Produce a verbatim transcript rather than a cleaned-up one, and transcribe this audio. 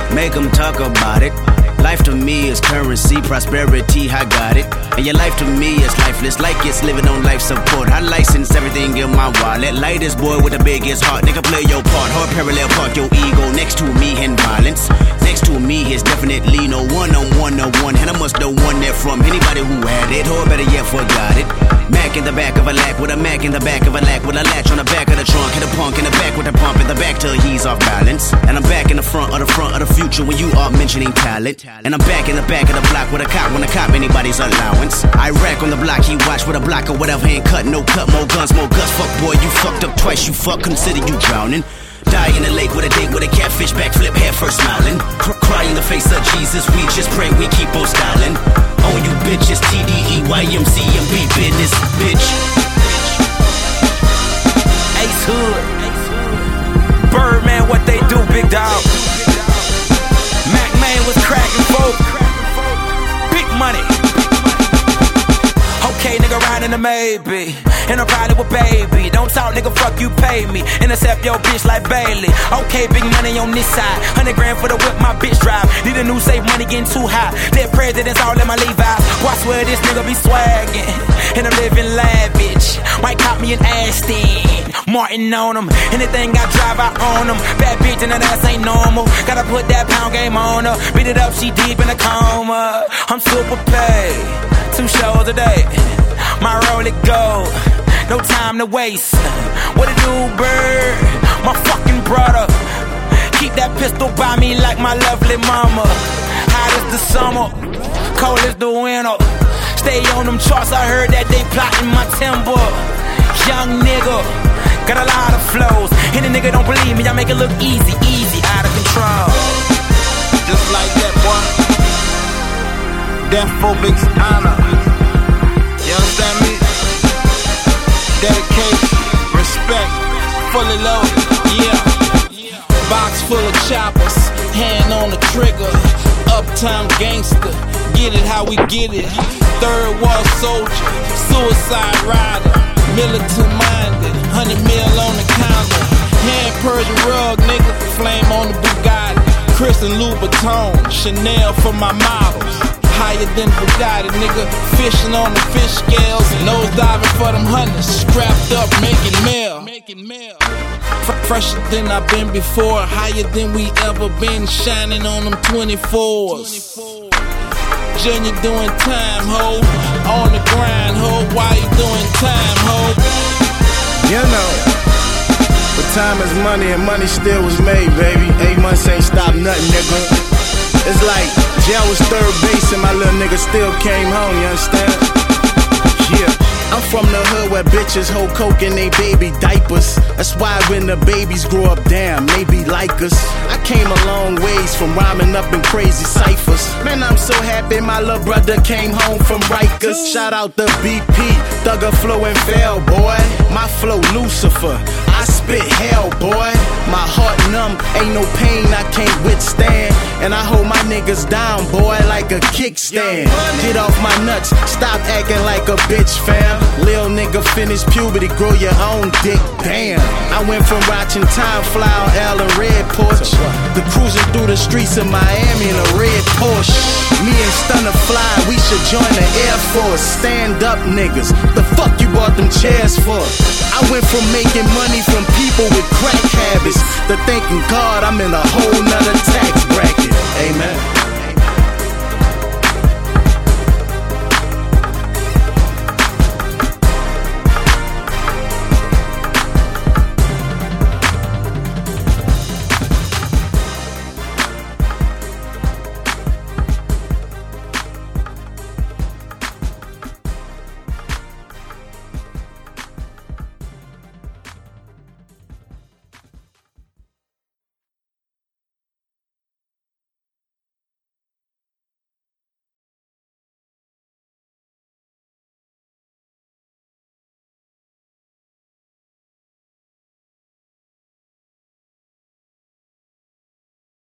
Make them talk about it. Life to me is currency, prosperity, I got it. And your life to me is lifeless, like it's living on life support. I license everything in my wallet. Lightest boy with the biggest heart, nigga play your part. Hard parallel park your ego next to me in violence. Next to me is definitely no one on one on one. And I must know one that from anybody who had it, or better yet forgot it. Mac in the back of a lack with a Mac in the back of a lack with a latch on the back of the trunk. Hit a punk in the back with a pump in the back till he's off balance. And I'm back in the front of the front of the future when you are mentioning talent. And I'm back in the back of the block with a cop when a cop anybody's allowance. I rack on the block, he watch with a block or whatever. Ain't cut, no cut, more guns, more guts. Fuck boy, you fucked up twice, you fuck, consider you drowning. Die in the lake with a date with a catfish, backflip, head first smiling. Cry, cry in the face of Jesus, we just pray, we keep on styling. On you bitches, T D E, Y M C M B business, bitch. Ace Hood, Birdman, what they do, big dog. Mac Man was cracking folk. Big money. Okay, nigga, riding a maybe. And I'm riding with baby. Don't talk, nigga, fuck you, pay me. Intercept your bitch like Bailey. Okay, big money on this side. Hundred grand for the whip, my bitch drive. Need a new safe, money getting too high. Dead presidents all in my Levi's. Watch where this nigga be swagging. And I'm living lavish. Might cop me an Aston Martin on them. Anything I drive, I own them. Bad bitch and that ass ain't normal. Gotta put that pound game on her. Beat it up, she deep in a coma. I'm super paid. Two shows a day. My roll it gold. No time to waste. What it do, bird? My fucking brother. Keep that pistol by me like my lovely mama. Hot as the summer, cold as the winter. Stay on them charts, I heard that they plotting my timber. Young nigga, got a lot of flows. And the nigga don't believe me, I make it look easy, easy, out of control. Just like that, boy. Death phobics honor. You understand me? Dedication, respect, fully loaded, yeah. Box full of choppers, hand on the trigger. Uptown gangster, get it how we get it. Third wall soldier, suicide rider. Militant minded, hundred mil on the counter. Hand Persian rug, nigga, flame on the Bugatti. Chris and Louboutin, Chanel for my models. Higher than Bugatti, nigga. Fishing on the fish scales. Nose diving for them hunters. Strapped up, making mail. Making mail. Fresher than I've been before. Higher than we ever been. Shining on them twenty-fours. Junior doing time, ho. On the grind, ho. Why you doing time, ho? You know, but time is money and money still was made, baby. Eight months ain't stopped nothing, nigga. It's like jail was third base and my little nigga still came home, you understand? Yeah, I'm from the hood where bitches hold coke in they baby diapers. That's why when the babies grow up, damn, they be like us. I came a long ways from rhyming up in crazy ciphers. Man, I'm so happy my little brother came home from Rikers. Shout out to B P, Thugger Flow and Fail, boy. My flow Lucifer, I spit hell, boy. My heart numb, ain't no pain I can't withstand. And I hold my niggas down, boy, like a kickstand. Get off my nuts, stop acting like a bitch, fam. Lil nigga finish puberty, grow your own dick, damn. I went from watching time fly on L and Red Porch to cruising through the streets of Miami in a red Porsche. Me and Stunner Fly, we should join the Air Force. Stand up niggas, the fuck you bought them chairs for? I went from making money from people with crack habits to thanking God I'm in a whole nother